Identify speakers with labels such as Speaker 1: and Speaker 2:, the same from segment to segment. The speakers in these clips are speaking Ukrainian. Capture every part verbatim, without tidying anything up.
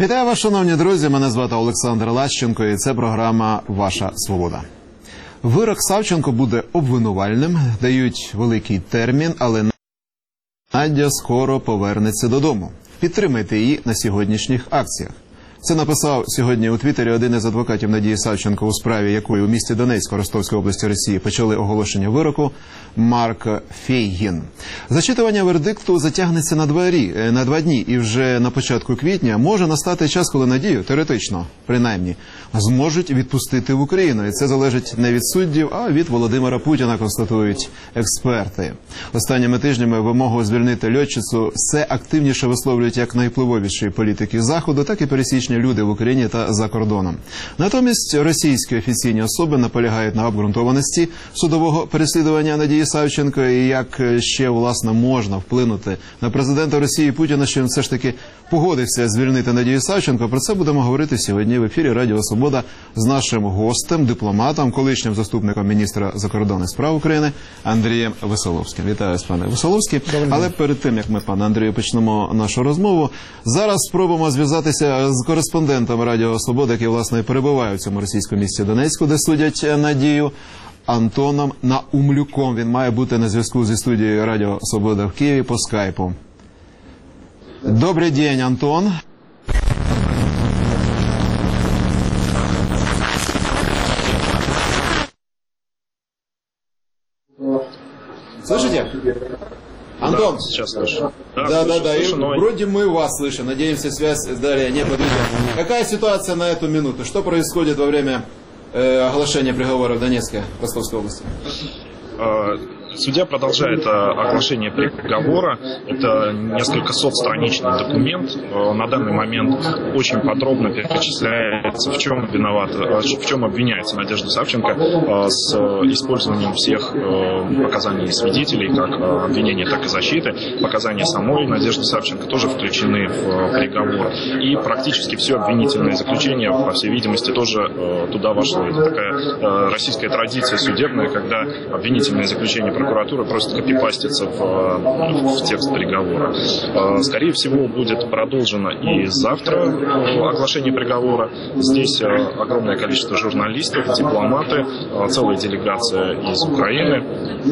Speaker 1: Вітаю вас, шановні друзі, мене звати Олександр Лащенко і це програма «Ваша свобода». Вирок Савченко буде обвинувальним, дають великий термін, але Надя скоро повернеться додому. Підтримайте її на сьогоднішніх акціях. Це написав сьогодні у Твіттері один із адвокатів Надії Савченко, у справі якої у місті Донецьку Ростовської області Росії почали оголошення вироку, Марк Фейгін. Зачитування вердикту затягнеться на два, рі, на два дні, і вже на початку квітня може настати час, коли Надію, теоретично, принаймні, зможуть відпустити в Україну. І це залежить не від суддів, а від Володимира Путіна, констатують експерти. Останніми тижнями вимогу звільнити льотчицю все активніше висловлюють як найвпливовіші політики Заходу, так і пересічні люди в Україні та за кордоном. Натомість російські офіційні особи наполягають на обґрунтованості судового переслідування Надії Савченко і як ще, власне, можна вплинути на президента Росії Путіна, що він все ж таки погодився звільнити Надію Савченко. Про це будемо говорити сьогодні в ефірі Радіо Свобода з нашим гостем, дипломатом, колишнім заступником міністра закордонних справ України Андрієм Веселовським. Вітаю вас, пане Веселовський. Але перед тим, як ми, пане Андрію, почнемо нашу розмову, зараз спробуємо зв'язатися з кореспондентом Радіо Свобода, який, власне, перебуває в цьому російському місті Донецьку, де судять Надію, Антоном Наумлюком. Він має бути на зв'язку зі студією Радіо Свобода в Києві по скайпу. Добрий день, Антон. Слышите? Антон?
Speaker 2: Да, сейчас слышу.
Speaker 1: Да, да, да, да. И но... вроде мы вас слышим. Надеемся, связь далее не подведет. Какая ситуация на эту минуту? Что происходит во время э, оглашения приговора в Донецке, Ростовской области?
Speaker 2: Судья продолжает оглашение приговора. Это несколько сотстраничный документ. На данный момент очень подробно перечисляется, в чем виноват, в чем обвиняется Надежда Савченко с использованием всех показаний свидетелей, как обвинения, так и защиты. Показания самой Надежды Савченко тоже включены в приговор. И практически все обвинительное заключение, по всей видимости, тоже туда вошло. Это такая российская традиция судебная, когда обвинительное заключение прокуратура просто копипастится в, в текст приговора. Скорее всего, будет продолжено и завтра оглашение приговора. Здесь огромное количество журналистов, дипломаты, целая делегация из Украины.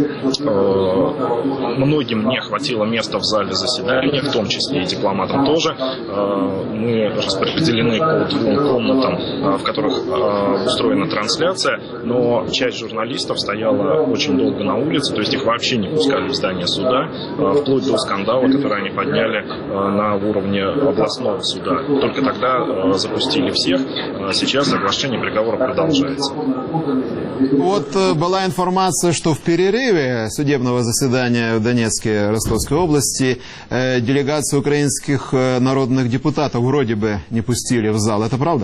Speaker 2: Многим не хватило места в зале заседания, в том числе и дипломатам тоже. Мы распределены по двум комнатам, в которых устроена трансляция, но часть журналистов стояла очень долго на улице, то есть их вообще не пускали в здание суда, вплоть до скандала, который они подняли на уровне областного суда. Только тогда запустили всех. Сейчас оглашение приговора продолжается.
Speaker 1: Вот была информация, что в перерыве судебного заседания в Донецке, Ростовской области делегацию украинских народных депутатов вроде бы не пустили в зал. Это правда?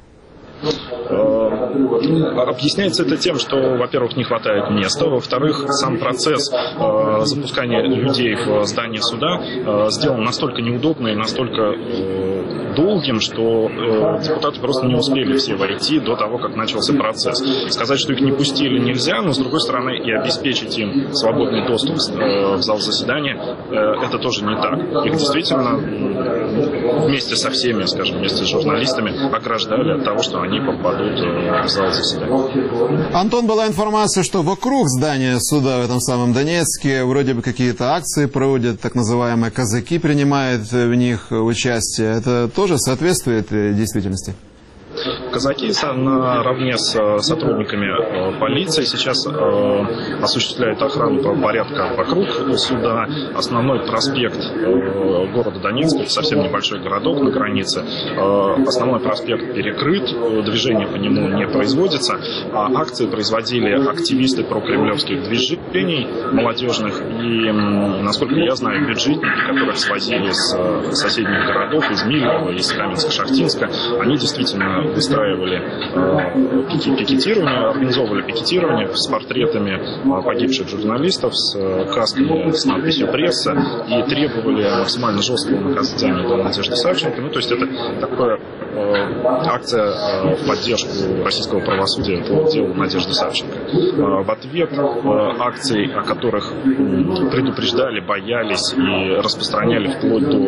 Speaker 2: Объясняется это тем, что, во-первых, не хватает места, во-вторых, сам процесс э, запускания людей в здание суда э, сделан настолько неудобно и настолько э, долгим, что э, депутаты просто не успели все войти до того, как начался процесс. Сказать, что их не пустили, нельзя, но, с другой стороны, и обеспечить им свободный доступ э, в зал заседания, э, это тоже не так. Их действительно э, вместе со всеми, скажем, вместе с журналистами ограждали от того, что они попадут э, в зал заседания.
Speaker 1: Антон, была информация, что вокруг здания суда в этом самом Донецке вроде бы какие-то акции проводят, так называемые казаки принимают в них участие. Это тоже соответствует действительности?
Speaker 2: Казаки наравне с сотрудниками полиции сейчас осуществляют охрану правопорядка вокруг суда. Основной проспект города Донецка, это совсем небольшой городок на границе, основной проспект перекрыт, движение по нему не производится. А акции производили активисты прокремлевских движений молодежных и, насколько я знаю, бюджетники, которых свозили с соседних городов, из Мильного, из Каменска-Шахтинска, они действительно выстраивали э, пики, пикетирование, организовывали пикетирование с портретами э, погибших журналистов, с э, касками с надписью «Пресса» и требовали максимально жесткого наказания для Надежды Савченко. Ну, то есть это такое э, акция э, в поддержку российского правосудия по делу Надежды Савченко. Э, в ответ э, акций, о которых э, предупреждали, боялись и распространяли вплоть до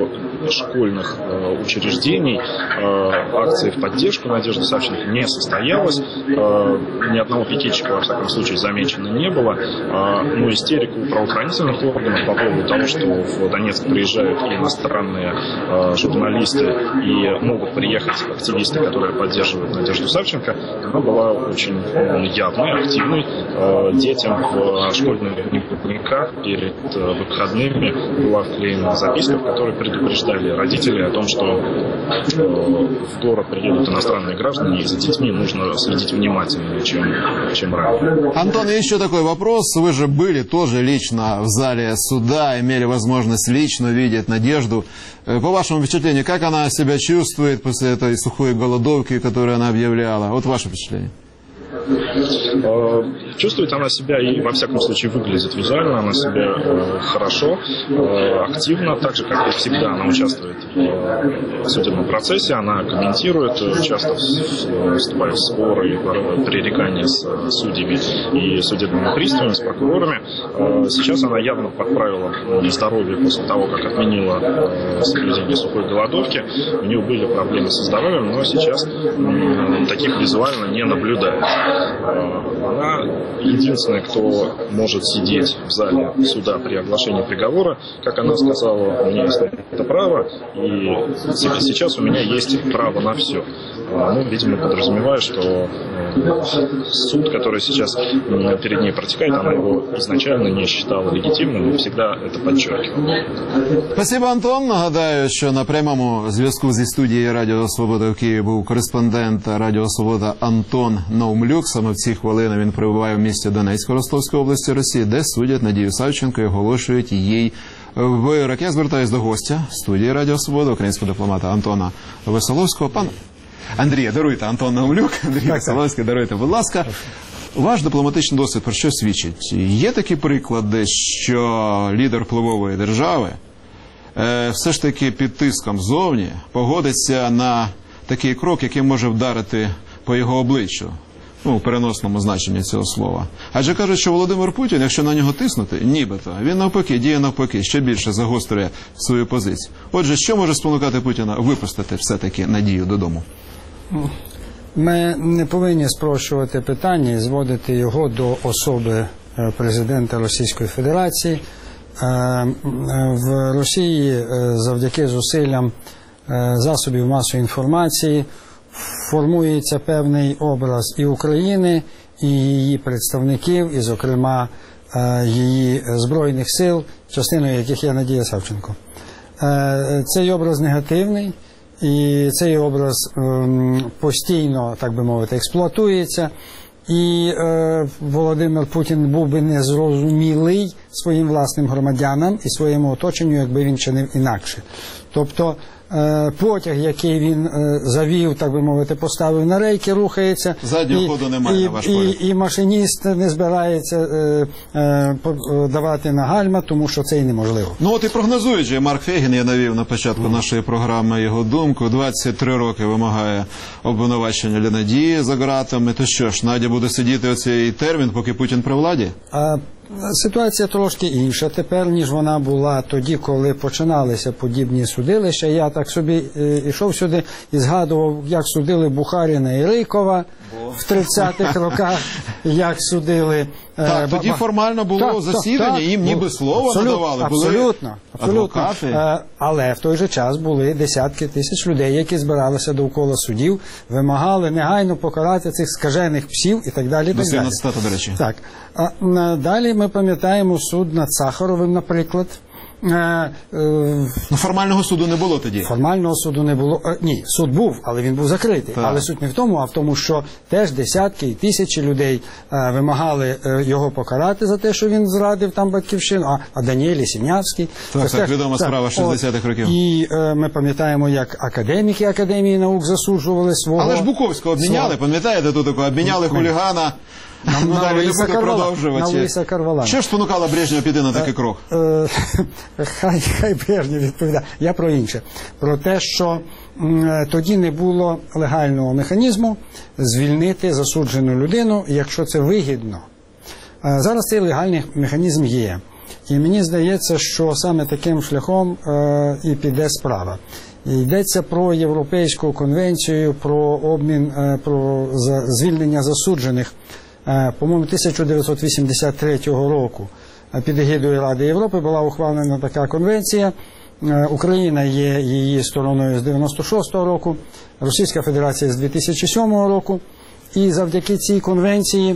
Speaker 2: школьных учреждений акции в поддержку Надежды Савченко не состоялось. Ни одного пикетчика, во всяком случае, замечено не было. Но истерику правоохранительных органов по поводу того, что в Донецк приезжают и иностранные журналисты и могут приехать активисты, которые поддерживают Надежду Савченко, она была очень явной, активной. Детям в школьных дневниках перед выходными была вклеена записка, в которой предупреждали родителей о том, что в город приедут иностранные граждане, и за детьми нужно следить внимательнее, чем, чем ранее.
Speaker 1: Антон, еще такой вопрос. Вы же были тоже лично в зале суда, имели возможность лично видеть Надежду. По вашему впечатлению, как она себя чувствует после этой сухой голодовки, которую она объявляла? Вот ваше впечатление.
Speaker 2: Чувствует она себя и, во всяком случае, выглядит визуально, она себя хорошо, активно, так же, как и всегда, она участвует в судебном процессе, она комментирует, часто вступает в споры и пререкания с судьями и судебными приставами, с прокурорами. Сейчас она явно подправила здоровье после того, как отменила соблюдение сухой голодовки. У нее были проблемы со здоровьем, но сейчас таких визуально не наблюдается. Она единственная, кто может сидеть в зале суда при оглашении приговора. Как она сказала, у меня есть это право, и сейчас у меня есть право на все. Ну, видимо, подразумевая, что суд, который сейчас перед ней протекает, она его изначально не считала легитимным и всегда это подчеркивала.
Speaker 1: Спасибо, Антон. Нагадаю, що на прямому зв'язку зі студією Радіо Свобода в Києві був кореспондент Радіо Свобода Антон Наумлюк. Саме в ці хвилини він перебуває в місті Донецьку Ростовської області Росії, де судять Надію Савченко і оголошують їй вирок. Я звертаюся до гостя студії Радіо Свобода, українського дипломата Антона Веселовського. Пан Андрія, даруйте, Антон Наумлюк, Андрій Веселовський, даруйте, будь ласка. Ваш дипломатичний досвід про що свідчить? Є такі приклади, що лідер впливової держави е, все ж таки під тиском ззовні погодиться на такий крок, який може вдарити по його обличчю? Ну, у переносному значенні цього слова. Адже кажуть, що Володимир Путін, якщо на нього тиснути, нібито, він навпаки, діє навпаки, ще більше загострює свою позицію. Отже, що може спонукати Путіна випустити все-таки Надію додому?
Speaker 3: Ми не повинні спрощувати питання і зводити його до особи президента Російської Федерації. В Росії завдяки зусиллям засобів масової інформації формується певний образ і України, і її представників, і, зокрема, її Збройних сил, частиною яких є Надія Савченко. Цей образ негативний, і цей образ постійно, так би мовити, експлуатується. І е, Володимир Путін був би незрозумілий своїм власним громадянам і своєму оточенню, якби він чинив інакше. Тобто е, потяг, який він е, завів, так би мовити, поставив на рейки, рухається.
Speaker 1: Заднього ходу немає,
Speaker 3: і,
Speaker 1: на ваш
Speaker 3: і,
Speaker 1: погляд.
Speaker 3: і машиніст не збирається е, е, давати на гальма, тому що це і неможливо.
Speaker 1: Ну от і прогнозують же, Марк Фейгін, я навів на початку нашої програми його думку, двадцять три роки вимагає обвинувачення для Надії за ґратами. То що ж, Надя буде сидіти оцей термін, поки Путін при владі?
Speaker 3: А ситуація трошки інша тепер, ніж вона була тоді, коли починалися подібні судилища. Я так собі йшов сюди і згадував, як судили Бухаріна і Рейкова в тридцятих роках, як судили...
Speaker 1: Так, тоді формально було так, засідання, так, їм ніби слово абсолютно, надавали, були
Speaker 3: абсолютно, абсолютно.
Speaker 1: адвокати.
Speaker 3: Але в той же час були десятки тисяч людей, які збиралися довкола судів, вимагали негайно покарати цих скажених псів і так далі. Так далі.
Speaker 1: Цитата, до речі.
Speaker 3: Так. А далі ми пам'ятаємо суд над Сахаровим, наприклад.
Speaker 1: Ну, формального суду не було тоді.
Speaker 3: Формального суду не було. Ні, суд був, але він був закритий. Так. Але суть не в тому, а в тому, що теж десятки і тисячі людей вимагали його покарати за те, що він зрадив там батьківщину, а, а Даніель Сінявський.
Speaker 1: Так, так, відома справа шістдесятих років.
Speaker 3: І е, ми пам'ятаємо, як академіки Академії наук засуджували свого...
Speaker 1: Але ж Буковського обміняли, пам'ятаєте, тут такого, обміняли хулігана.
Speaker 3: На, на, Луїса Карвалана, на Луїса Карвалана.
Speaker 1: Що ж спонукало Брежнєва піти на такий крок?
Speaker 3: Е, е, хай, хай Брежнєв відповідає. Я про інше. Про те, що м, тоді не було легального механізму звільнити засуджену людину, якщо це вигідно. Е, зараз цей легальний механізм є. І мені здається, що саме таким шляхом е, і піде справа. Йдеться про Європейську конвенцію про обмін, е, про за, звільнення засуджених, е, по-моєму, тисяча дев'ятсот вісімдесят третього року. Під егідою Ради Європи була ухвалена така конвенція. Е, Україна є її стороною з дев'яносто шостого року, Російська Федерація з дві тисячі сьомого року. І завдяки цій конвенції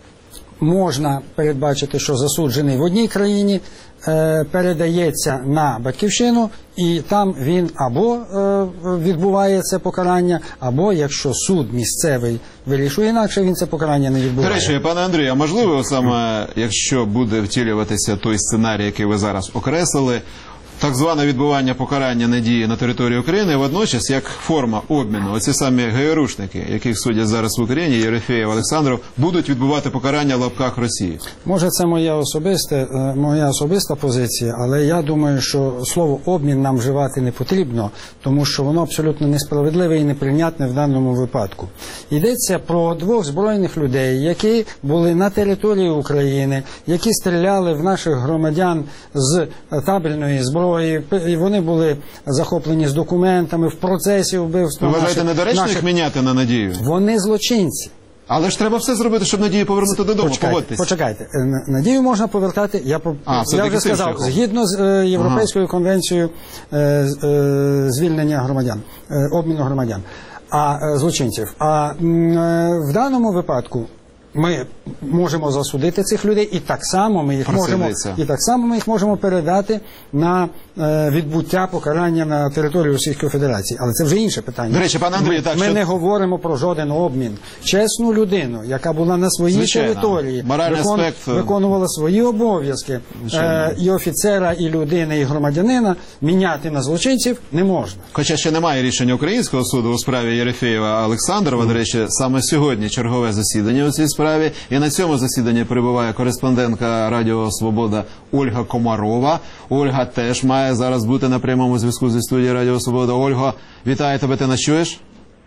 Speaker 3: можна передбачити, що засуджений в одній країні е, передається на батьківщину, і там він або е, відбуває це покарання, або, якщо суд місцевий вирішує інакше, він це покарання не відбуває.
Speaker 1: До речі, пане Андрію, а можливо саме, якщо буде втілюватися той сценарій, який ви зараз окреслили, так зване відбування покарання надії на території України, водночас, як форма обміну, оці самі ГРУшники, яких судять зараз в Україні, Єрофєєв, Олександров, будуть відбувати покарання в лапках Росії?
Speaker 3: Може, це моя особиста, моя особиста позиція, але я думаю, що слово «обмін» нам вживати не потрібно, тому що воно абсолютно несправедливе і неприйнятне в даному випадку. Йдеться про двох збройних людей, які були на території України, які стріляли в наших громадян з табельної зброї. І вони були захоплені з документами в процесі вбивства.
Speaker 1: Ви вважаєте, недоречно
Speaker 3: наших...
Speaker 1: їх міняти на Надію?
Speaker 3: Вони злочинці.
Speaker 1: Але ж треба все зробити, щоб Надію повернути додому.
Speaker 3: Почекайте,
Speaker 1: Погодьтесь.
Speaker 3: почекайте. Надію можна повертати, я,
Speaker 1: а,
Speaker 3: я вже сказав,
Speaker 1: шляхом.
Speaker 3: згідно з е, Європейською ага. конвенцією е, е, звільнення громадян, е, обміну громадян, а е, злочинців. А е, в даному випадку ми можемо засудити цих людей, і так само ми їх можемо і так само ми їх можемо передати на е, відбуття покарання на території Російської Федерації. Але це вже інше питання.
Speaker 1: До речі, пане Андрій,
Speaker 3: ми,
Speaker 1: так,
Speaker 3: ми
Speaker 1: що...
Speaker 3: не говоримо про жоден обмін. Чесну людину, яка була на своїй
Speaker 1: Звичайно.
Speaker 3: території,
Speaker 1: викон... аспект...
Speaker 3: виконувала свої обов'язки, е, і офіцера, і людини, і громадянина міняти на злочинців не можна.
Speaker 1: Хоча ще немає рішення українського суду у справі Єрофєєва Олександрова. Mm. До речі, саме сьогодні чергове засідання у цій справі. І на цьому засіданні перебуває кореспондентка Радіо Свобода Ольга Комарова. Ольга теж має зараз бути на прямому зв'язку зі студією Радіо Свобода. Ольго, вітаю тебе, ти нас чуєш?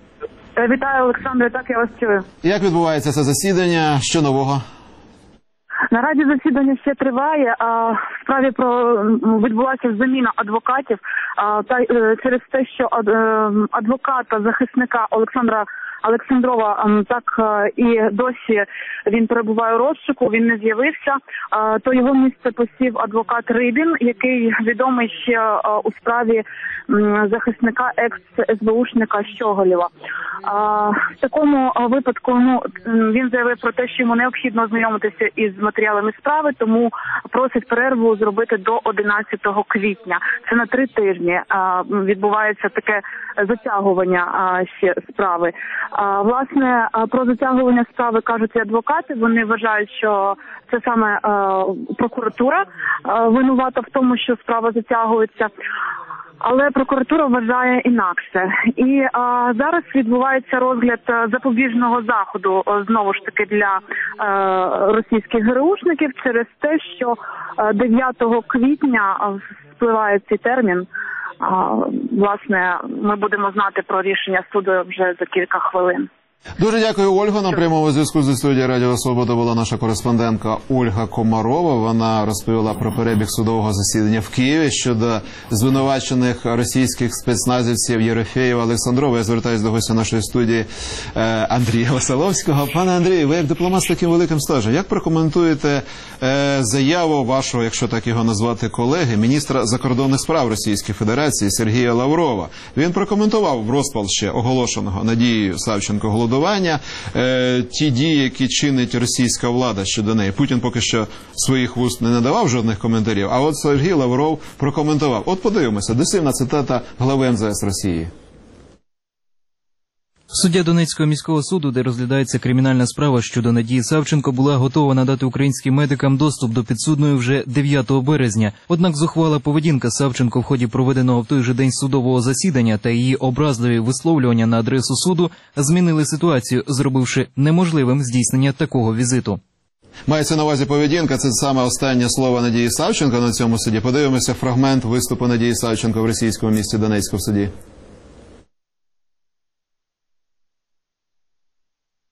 Speaker 4: Вітаю, Олександре, так, я вас чую.
Speaker 1: Як відбувається це засідання? Що нового?
Speaker 4: Наразі засідання ще триває. А в справі про відбулася заміна адвокатів. А, та через те, що адвоката захисника Олександра Олександрова так і досі він перебуває у розшуку, він не з'явився, то його місце посів адвокат Рибін, який відомий ще у справі захисника екс-ес бе ушника Щоголєва. В такому випадку ну, він заявив про те, що йому необхідно ознайомитися із матеріалами справи, тому просить перерву зробити до одинадцятого квітня. Це на три тижні відбувається таке затягування ще справи. А, власне, про затягування справи кажуть і адвокати. Вони вважають, що це саме а, прокуратура а, винувата в тому, що справа затягується. Але прокуратура вважає інакше. І а, зараз відбувається розгляд запобіжного заходу, знову ж таки, для а, російських ГРУшників через те, що дев'ятого квітня спливає цей термін. А, власне, ми будемо знати про рішення суду вже за кілька хвилин.
Speaker 1: Дуже дякую, Ольго. На прямому зв'язку зі студією Радіо Свобода була наша кореспондентка Ольга Комарова. Вона розповіла про перебіг судового засідання в Києві щодо звинувачених російських спецназівців Єрофєєва Олександрова. Я звертаюся до гостя нашої студії Андрія Василовського. Пане Андрію, ви як дипломат з таким великим стажем, як прокоментуєте заяву вашого, якщо так його назвати, колеги, міністра закордонних справ Російської Федерації Сергія Лаврова? Він прокоментував в розпал ще оголошеного Надією Савченко голодування, е, ті дії, які чинить російська влада щодо неї. Путін поки що своїх вуст не надавав жодних коментарів, а от Сергій Лавров прокоментував. От подивимося, дослівна цитата глави ем зе ес Росії.
Speaker 5: Суддя Донецького міського суду, де розглядається кримінальна справа щодо Надії Савченко, була готова надати українським медикам доступ до підсудної вже дев'ятого березня. Однак зухвала поведінка Савченко в ході проведеного в той же день судового засідання та її образливі висловлювання на адресу суду змінили ситуацію, зробивши неможливим здійснення такого візиту.
Speaker 1: Мається на увазі поведінка, це саме останнє слово Надії Савченко на цьому суді. Подивимося фрагмент виступу Надії Савченко в російському місті Донецьку в суді.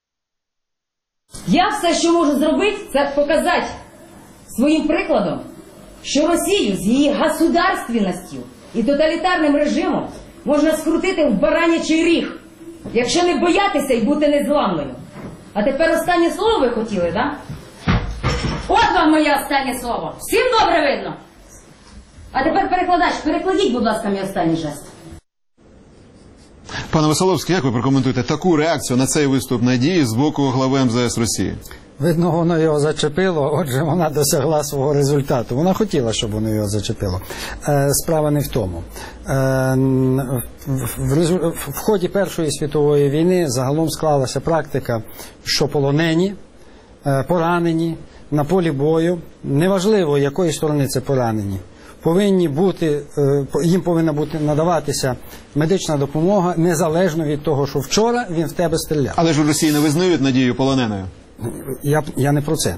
Speaker 6: Я все, що можу зробити, це показати своїм прикладом, що Росію з її государственністю і тоталітарним режимом можна скрутити в баранячий ріг, якщо не боятися і бути незламною. А тепер останнє слово ви хотіли, так? От вам моє останнє слово. Всім добре видно? А тепер перекладач, перекладіть, будь ласка, мій останній жест.
Speaker 1: Пане Веселовський, як ви прокоментуєте таку реакцію на цей виступ Надії з боку глави ем зе ес Росії?
Speaker 3: Видно, воно його зачепило, отже, вона досягла свого результату. Вона хотіла, щоб воно його зачепило. Е, справа не в тому. Е, в, резу... в ході Першої світової війни загалом склалася практика, що полонені, е, поранені на полі бою, неважливо, якої сторони це поранені, повинні бути, е, їм повинна бути надаватися медична допомога незалежно від того, що вчора він в тебе стріляв.
Speaker 1: Але ж у Росії не визнають Надію полоненою.
Speaker 3: Я, я не про це.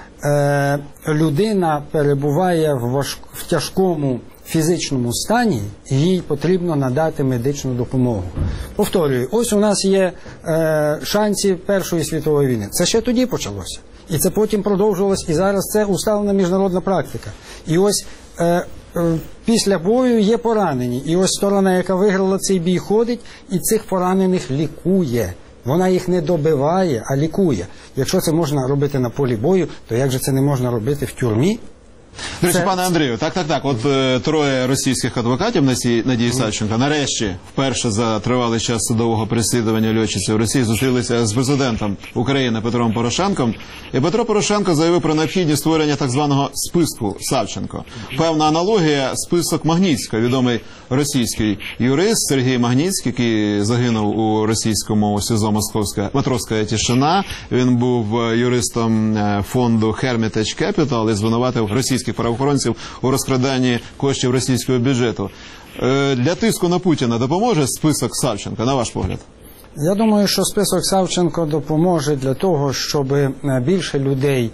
Speaker 3: Е, людина перебуває в, важ... в тяжкому фізичному стані, і їй потрібно надати медичну допомогу. Повторюю, ось у нас є е, шанси Першої світової війни. Це ще тоді почалося. І це потім продовжувалось, і зараз це усталена міжнародна практика. І ось е, е, після бою є поранені. І ось сторона, яка виграла цей бій, ходить і цих поранених лікує. Вона їх не добиває, а лікує. Якщо це можна робити на полі бою, то як же це не можна робити в тюрмі?
Speaker 1: До речі,
Speaker 3: Це...
Speaker 1: пане Андрію, так, так, так, от е, троє російських адвокатів Надії Савченко нарешті, вперше за тривалий час судового переслідування льотчиці в Росії, зустрілися з президентом України Петром Порошенком. І Петро Порошенко заявив про необхідність створення так званого списку Савченко. Певна аналогія – список Магнітського. Відомий російський юрист Сергій Магнітський, який загинув у російському СІЗО Московська Матровська тишина. Він був юристом фонду Hermitage Capital і звинуватив російських правоохоронців у розкраданні коштів російського бюджету. Для тиску на Путіна допоможе список Савченко, на ваш погляд?
Speaker 3: Я думаю, що список Савченко допоможе для того, щоб більше людей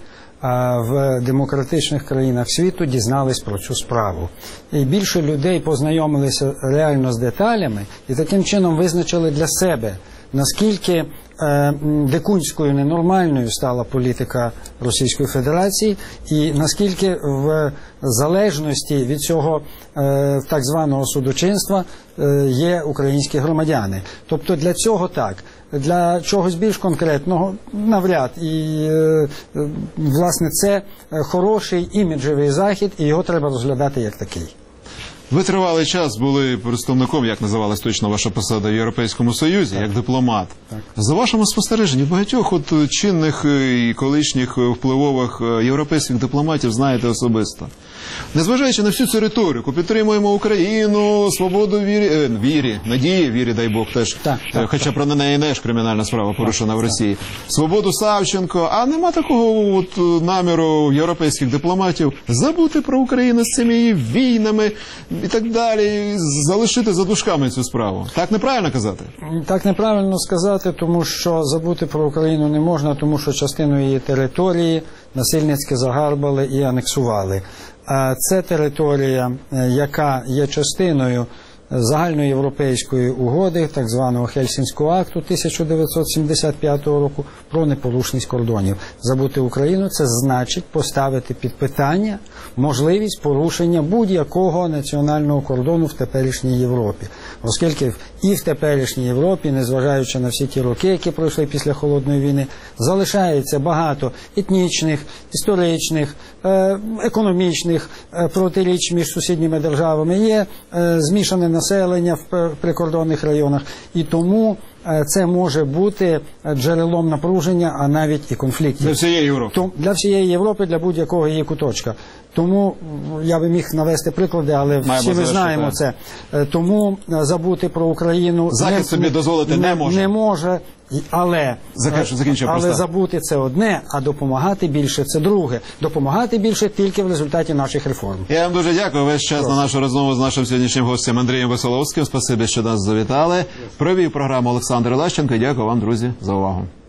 Speaker 3: в демократичних країнах світу дізнались про цю справу. І більше людей познайомилися реально з деталями і таким чином визначили для себе, наскільки е, дикунською ненормальною стала політика Російської Федерації і наскільки в залежності від цього е, так званого судочинства е, є українські громадяни. Тобто для цього так. Для чогось більш конкретного навряд. І, е, власне, це хороший іміджевий захід, і його треба розглядати як такий.
Speaker 1: Ви тривалий час були представником, як називалась точно ваша посада, в Європейському Союзі, так, як дипломат. Так. За вашими спостереженнями, багатьох от чинних і колишніх впливових європейських дипломатів знаєте особисто. Незважаючи на всю цю риторику, підтримуємо Україну, свободу вірі, е, вірі, надії, вірі, дай Бог, теж,
Speaker 3: так, так,
Speaker 1: хоча
Speaker 3: так.
Speaker 1: про неї не ж кримінальна справа порушена так, в Росії. Так. Свободу Савченко, а нема такого от наміру європейських дипломатів забути про Україну з цими її війнами і так далі, залишити за дужками цю справу. Так неправильно казати? Так
Speaker 3: неправильно сказати, тому що забути про Україну не можна, тому що частину її території насильницьки загарбали і анексували. А це територія, яка є частиною загальноєвропейської угоди, так званого Хельсінського акту тисяча дев'ятсот сімдесят п'ятого року про непорушність кордонів. Забути Україну – це значить поставити під питання можливість порушення будь-якого національного кордону в теперішній Європі. Оскільки і в теперішній Європі, незважаючи на всі ті роки, які пройшли після Холодної війни, залишається багато етнічних, історичних, економічних протиріч між сусідніми державами. Є змішане населення в прикордонних районах, і тому це може бути джерелом напруження, а навіть і конфліктів.
Speaker 1: Для всієї Європи?
Speaker 3: Для всієї Європи, для будь-якого її куточка. Тому я би міг навести приклади, але всі ми знаємо це. Тому забути про Україну
Speaker 1: Захід собі дозволити не може.
Speaker 3: Не може, але,
Speaker 1: Закінчу,
Speaker 3: але забути це одне, а допомагати більше це друге. Допомагати більше тільки в результаті наших реформ. Я
Speaker 1: вам дуже дякую. Весь час Просто. на нашу розмову з нашим сьогоднішнім гостем Андрієм Веселовським. Спасибі, що нас завітали. Провів програму Олександр Лащенко. Дякую вам, друзі, за увагу.